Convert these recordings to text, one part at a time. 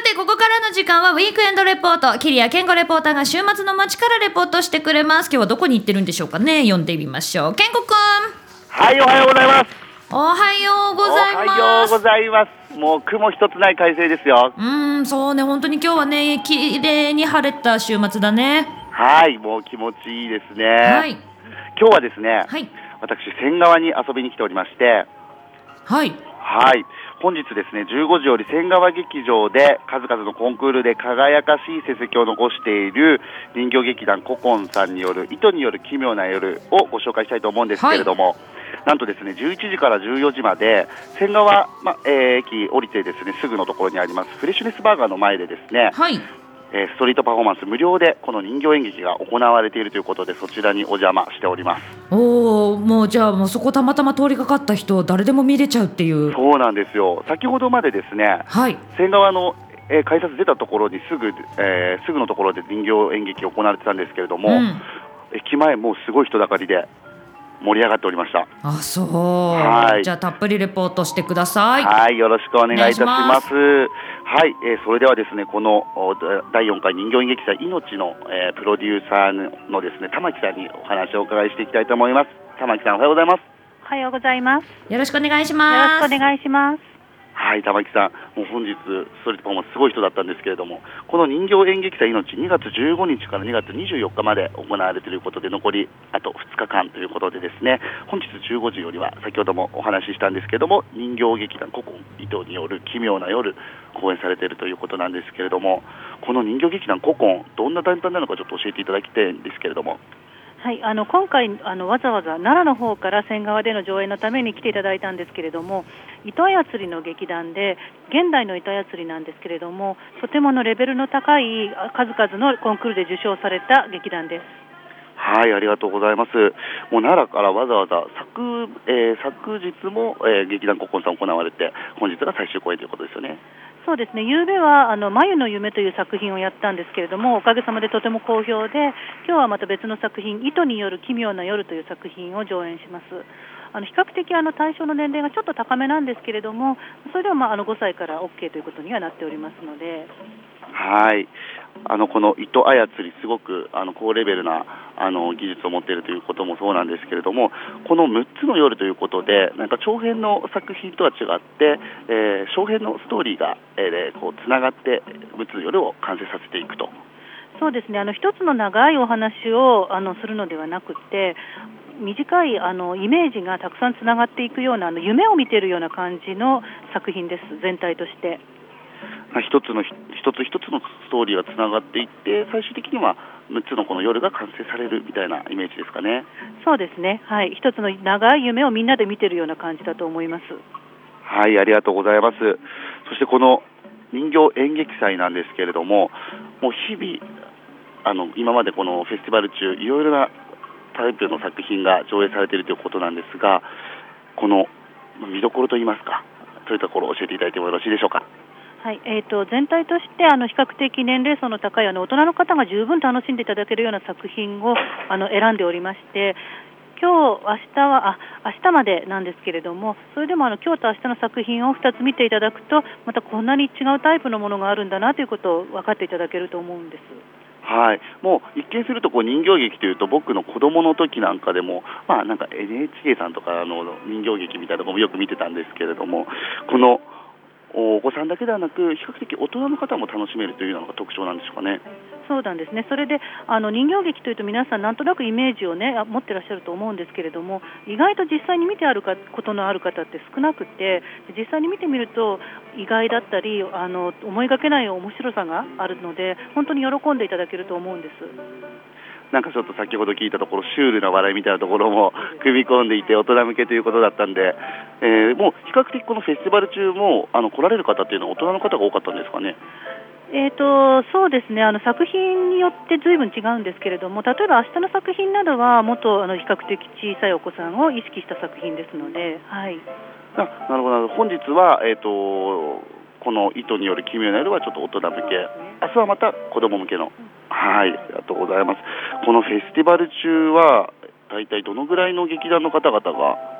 てここからの時間はウィークエンドレポート、桐谷健吾レポーターが週末の街からレポートしてくれます。今日はどこに行ってるんでしょうかね。読んでみましょう。健吾くん。 はい、おはようございます。 おはようございます。 おはようございます。もう雲一つない快晴ですよ。 そうね、本当に今日はね、綺麗に晴れた週末だね。 はい、もう気持ちいいですね。 はい。 今日はですね、 はい。 私仙川に遊びに来ておりまして、 はい。 はい、本日ですね、15時より仙川劇場で数々のコンクールで輝かしい成績を残している人形劇団ココンさんによる糸による奇妙な夜をご紹介したいと思うんですけれども、なんとですね、11時から14時まで仙川、駅降りてですね、すぐのところにありますフレッシュネスバーガーの前でですね、 はい。 ストリートパフォーマンス無料でこの人形演劇が行われているということで、そちらにお邪魔しております。 もうじゃあもうそこたまたま通りかかった人誰でも見れちゃうっていう。 そうなんですよ。先ほどまでですね、 はい。 仙川の改札出たところにすぐのところで人形演劇が行われてたんですけれども、駅前もうすごい人だかりで盛り上がっておりました。 あ、そう。 はい。 じゃあたっぷりレポートしてください。 はい、よろしくお願いいたします。はい、それではですね、この第4回人形演劇祭命の、プロデューサーのですね、玉木さんにお話をお伺いしていきたいと思います。玉木さん、おはようございます。 おはようございます。 よろしくお願いします。 よろしくお願いします。 はい、玉木さん、もう本日ストリートパフォーマンスすごい人だったんですけれども、この人形演劇祭命2月15日から2月24日まで行われていることで、残りあと2日間ということでですね、本日15時よりは先ほどもお話ししたんですけれども、人形劇団ココン糸による奇妙な夜公演されているということなんですけれども、この人形劇団ココン、どんな団体なのかちょっと教えていただきたいんですけれども。 はい、今回わざわざ奈良の方から仙川での上演のために来ていただいたんですけれども、糸操りの劇団で現代の糸操りなんですけれども、とてもレベルの高い数々のコンクールで受賞された劇団です。 はい、ありがとうございます。もう奈良からわざわざ昨日も、劇団ココンさん行われて、本日が最終公演ということですよね。 そうですね、夕べは眉の夢という作品をやったんですけれども、おかげさまでとても好評で、今日はまた別の作品、糸による奇妙な夜という作品を上演します。比較的対象の年齢がちょっと高めなんですけれども、それでも5歳から OK ということにはなっておりますので。 はい、この糸操り、すごく高レベルな技術を持っているということもそうなんですけれども、この6つの夜ということで、なんか長編の作品とは違って、小編のストーリーが、こうつながって6つの夜を完成させていくと。 そうですね、一つの長いお話をするのではなくて、短いイメージがたくさんつながっていくような夢を見ているような感じの作品です、全体として。 一つ一つのストーリーがつながっていって、最終的には6つのこの夜が完成されるみたいなイメージですかね。 そうですね、はい、一つの長い夢をみんなで見ているような感じだと思います。 はい、ありがとうございます。そしてこの人形演劇祭なんですけれども、もう日々今までこのフェスティバル中、いろいろなタイプの作品が上映されているということなんですが、この見どころといいますか、そういうところを教えていただいてもよろしいでしょうか。 はい、全体として比較的年齢層の高い大人の方が十分楽しんでいただけるような作品を選んでおりまして、今日、明日までなんですけれども、それでも今日と明日の作品を2つ見ていただくと、またこんなに違うタイプのものがあるんだなということを分かっていただけると思うんです。 はい、もう一見するとこう人形劇というと、僕の子供の時なんかでも、なんか NHK さんとか人形劇みたいなところもよく見てたんですけれども、このお子さんだけではなく比較的大人の方も楽しめるというのが特徴なんでしょうかね。 そうなんですね。それで人形劇というと皆さんなんとなくイメージをね持ってらっしゃると思うんですけれども、意外と実際に見てあることのある方って少なくて、実際に見てみると意外だったり思いがけない面白さがあるので、本当に喜んでいただけると思うんです。 なんかちょっと先ほど聞いたところ、シュールな笑いみたいなところも組み込んでいて大人向けということだったんで、もう比較的このフェスティバル中も来られる方っていうのは大人の方が多かったんですかね。 そうですね、作品によって随分違うんですけれども、例えば明日の作品などはもっと比較的小さいお子さんを意識した作品ですので、はい。 なるほど。本日は、この糸による奇妙な夜はちょっと大人向け、明日はまた子供向けの、はい、ありがとうございます。このフェスティバル中は大体どのぐらいの劇団の方々が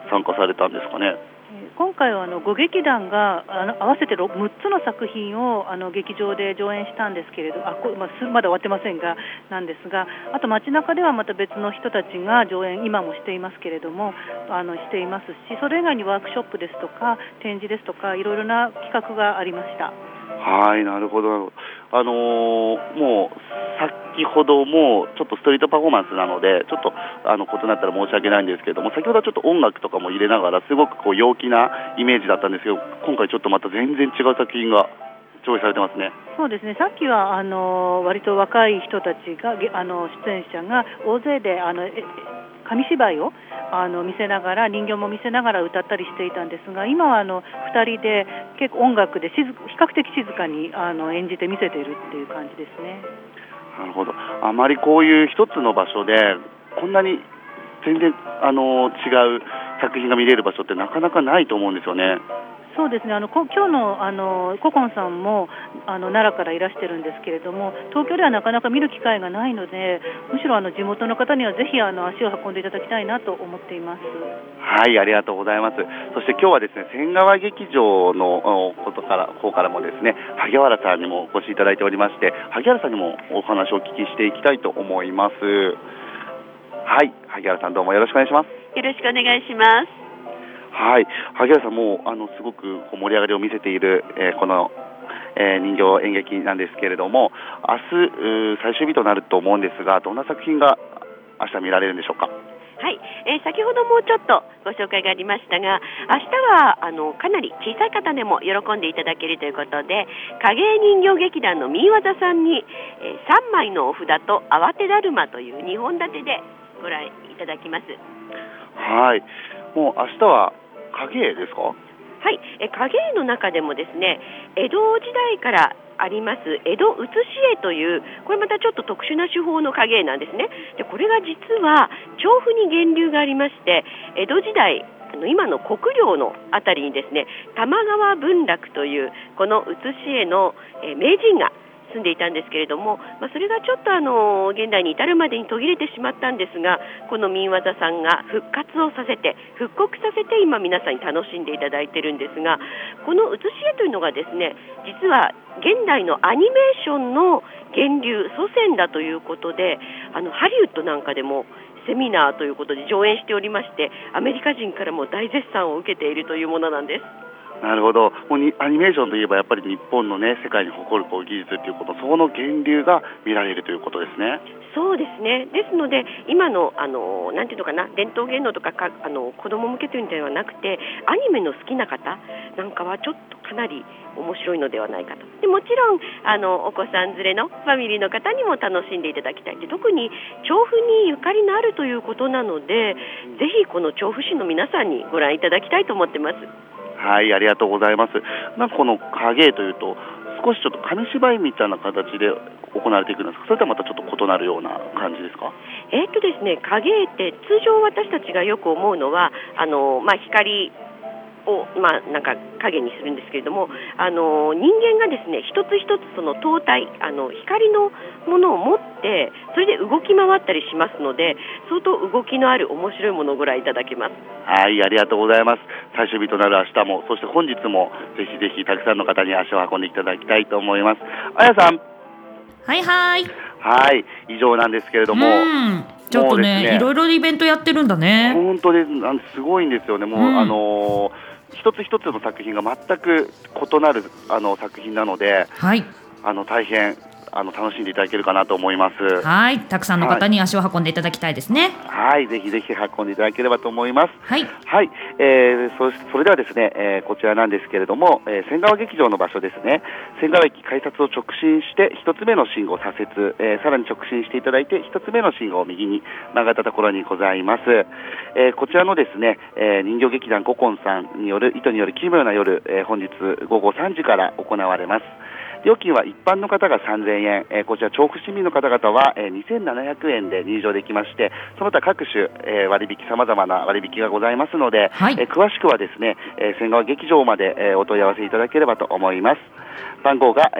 参加されたんですかね。 今回は5劇団が合わせて6つの作品を劇場で上演したんですけれど、まだ終わってませんがなんですが、あと街中ではまた別の人たちが上演今もしていますけれどもしていますし、それ以外にワークショップですとか展示ですとかいろいろな企画がありました。 はい、なるほど。もう先ほどもちょっとストリートパフォーマンスなのでちょっと異なったら申し訳ないんですけれども、先ほどはちょっと音楽とかも入れながらすごくこう陽気なイメージだったんですけど、今回ちょっとまた全然違う作品が上映されてますね。 そうですね、さっきは割と若い人たちが出演者が大勢で紙芝居を見せながら人形も見せながら歌ったりしていたんですが、今は2人で結構音楽で比較的静かに演じて見せているっていう感じですね。 なるほど。あまりこういう一つの場所でこんなに全然違う作品が見れる場所ってなかなかないと思うんですよね。 そうですね、今日のココンさんも奈良からいらしてるんですけれども、東京ではなかなか見る機会がないので、むしろ地元の方にはぜひ足を運んでいただきたいなと思っています。 はい、ありがとうございます。そして今日はですね、千川劇場の方からもですね、萩原さんにもお越しいただいておりまして、萩原さんにもお話をお聞きしていきたいと思います。はい、萩原さんどうもよろしくお願いします。 よろしくお願いします。 はい、萩原さんもすごく盛り上がりを見せている、この、人形演劇なんですけれども、明日最終日となると思うんですが、どんな作品が明日見られるんでしょうか。 はい、先ほどもちょっとご紹介がありましたが、明日はかなり小さい方でも喜んでいただけるということで、影絵人形劇団の三和田さんに、3枚のお札と慌てだるまという2本立てでご覧いただきます。 はい、もう明日は影絵ですか。 はい、影絵の中でもですね、江戸時代からあります江戸写し絵という、これまたちょっと特殊な手法の影絵なんですね。でこれが実は調布に源流がありまして、江戸時代今の国領のあたりにですね、玉川文楽というこの写し絵の名人が住んでいたんですけれども、それがちょっと現代に至るまでに途切れてしまったんですが、この民和座さんが復活をさせて復刻させて今皆さんに楽しんでいただいているんですが、この写し絵というのがですね、実は現代のアニメーションの源流祖先だということで、ハリウッドなんかでもセミナーということで上演しておりまして、アメリカ人からも大絶賛を受けているというものなんです。 なるほど。もうアニメーションといえばやっぱり日本のね、世界に誇る技術ということ、その源流が見られるということですね。 そうですね。ですので今のなんていうのかな、伝統芸能とか子供向けというのではなくて、アニメの好きな方なんかはちょっとかなり面白いのではないかと。でもちろんお子さん連れのファミリーの方にも楽しんでいただきたい。で特に調布にゆかりのあるということなので、ぜひこの調布市の皆さんにご覧いただきたいと思ってます。 はい、ありがとうございます。この影絵というと少しちょっと紙芝居みたいな形で行われていくんですか、それとはまたちょっと異なるような感じですか。 ですね、影絵って通常私たちがよく思うのは光をなんか影にするんですけれども、人間がですね一つ一つその灯体光のものを持ってそれで動き回ったりしますので、相当動きのある面白いものをご覧いただけます。 はい、ありがとうございます。最終日となる明日も、そして本日もぜひぜひたくさんの方に足を運んでいただきたいと思います。あやさん。 はいはい。 はい、以上なんですけれども、 ちょっとね、いろいろイベントやってるんだね。 本当です。すごいんですよね。もう、一つ一つの作品が全く異なる作品なので、 はい、 大変楽しんでいただけるかなと思います。 はい、たくさんの方に足を運んでいただきたいですね。 はい、ぜひぜひ運んでいただければと思います。 はい、 はい、それではですね、こちらなんですけれども、千川劇場の場所ですね。千川駅改札を直進して一つ目の信号左折、さらに直進していただいて一つ目の信号を右に曲がったところにございます。こちらのですね、人形劇団ココンさんによる糸による奇妙な夜、本日午後3時から行われます。料金は一般の方が3000円、こちら調布市民の方々は2700円で入場できまして、その他各種割引、様々な割引がございますので、 はい、 詳しくはですね、千川劇場までお問い合わせいただければと思います。番号が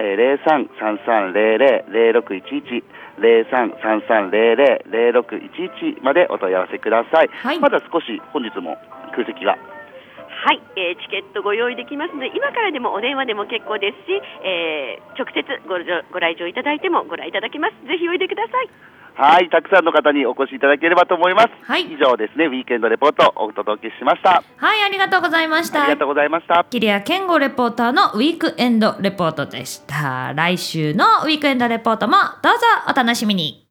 0333000611 0333000611までお問い合わせください。 はい、 まだ少し本日も空席が。 はい、チケットご用意できますので、今からでもお電話でも結構ですし、直接ご来場いただいてもご覧いただけます。ぜひおいでください。 はい、たくさんの方にお越しいただければと思います。 はい、 以上ですね、ウィークエンドレポートをお届けしました。 はい、ありがとうございました。 ありがとうございました。 桐谷健吾レポーターのウィークエンドレポートでした。来週のウィークエンドレポートもどうぞお楽しみに。